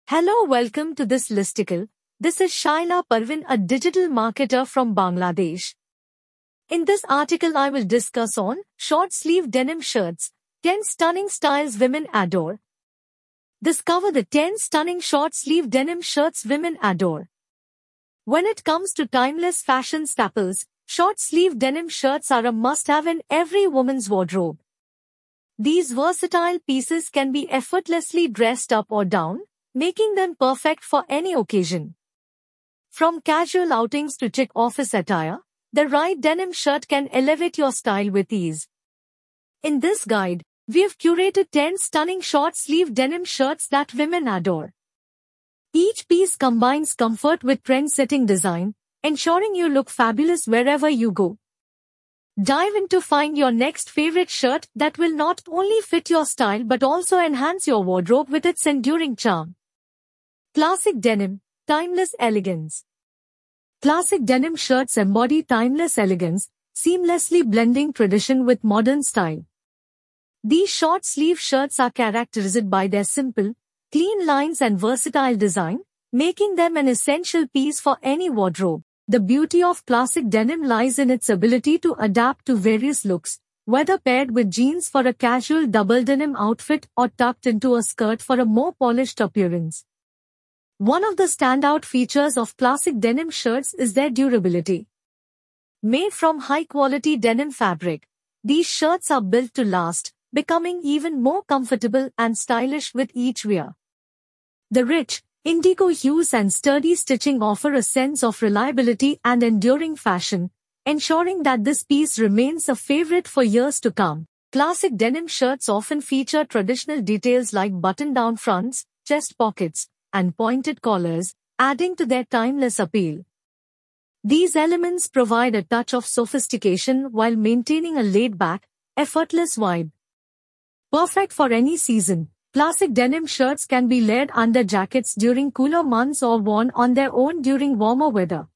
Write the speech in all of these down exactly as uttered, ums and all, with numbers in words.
Hello, welcome to this listicle. This is Shaila Parvin, a digital marketer from Bangladesh. In this article I will discuss on short sleeve denim shirts, ten stunning styles women adore. Discover the ten stunning short sleeve denim shirts women adore. When it comes to timeless fashion staples, short sleeve denim shirts are a must-have in every woman's wardrobe. These versatile pieces can be effortlessly dressed up or down, making them perfect for any occasion. From casual outings to chic office attire, the right denim shirt can elevate your style with ease. In this guide, we have curated ten stunning short-sleeve denim shirts that women adore. Each piece combines comfort with trend-setting design, ensuring you look fabulous wherever you go. Dive in to find your next favorite shirt that will not only fit your style but also enhance your wardrobe with its enduring charm. Classic denim, timeless elegance. Classic denim shirts embody timeless elegance, seamlessly blending tradition with modern style. These short-sleeve shirts are characterized by their simple, clean lines and versatile design, making them an essential piece for any wardrobe. The beauty of classic denim lies in its ability to adapt to various looks, whether paired with jeans for a casual double denim outfit or tucked into a skirt for a more polished appearance. One of the standout features of classic denim shirts is their durability. Made from high-quality denim fabric, these shirts are built to last, becoming even more comfortable and stylish with each wear. The rich, indigo hues and sturdy stitching offer a sense of reliability and enduring fashion, ensuring that this piece remains a favorite for years to come. Classic denim shirts often feature traditional details like button-down fronts, chest pockets, and pointed collars, adding to their timeless appeal. These elements provide a touch of sophistication while maintaining a laid-back, effortless vibe. Perfect for any season, classic denim shirts can be layered under jackets during cooler months or worn on their own during warmer weather.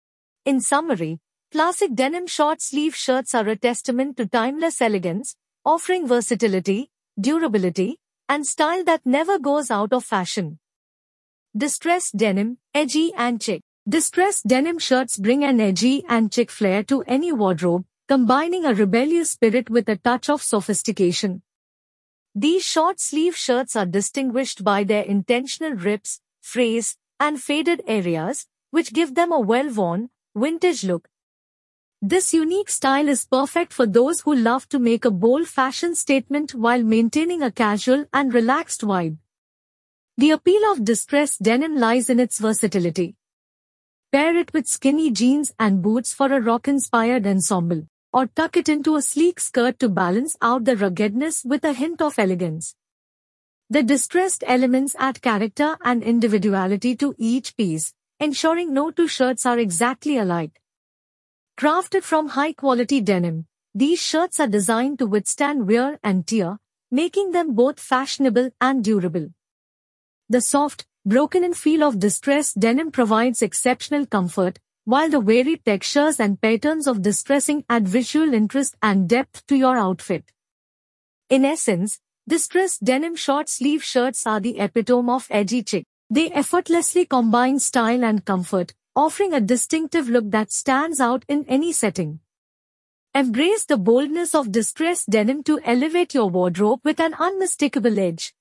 In summary, classic denim short-sleeve shirts are a testament to timeless elegance, offering versatility, durability, and style that never goes out of fashion. Distressed denim, edgy and chic. Distressed denim shirts bring an edgy and chic flair to any wardrobe, combining a rebellious spirit with a touch of sophistication. These short-sleeve shirts are distinguished by their intentional rips, frays, and faded areas, which give them a well-worn, vintage look. This unique style is perfect for those who love to make a bold fashion statement while maintaining a casual and relaxed vibe. The appeal of distressed denim lies in its versatility. Pair it with skinny jeans and boots for a rock-inspired ensemble, or tuck it into a sleek skirt to balance out the ruggedness with a hint of elegance. The distressed elements add character and individuality to each piece, ensuring no two shirts are exactly alike. Crafted from high-quality denim, these shirts are designed to withstand wear and tear, making them both fashionable and durable. The soft, broken-in feel of distressed denim provides exceptional comfort, while the varied textures and patterns of distressing add visual interest and depth to your outfit. In essence, distressed denim short-sleeve shirts are the epitome of edgy chic. They effortlessly combine style and comfort, offering a distinctive look that stands out in any setting. Embrace the boldness of distressed denim to elevate your wardrobe with an unmistakable edge.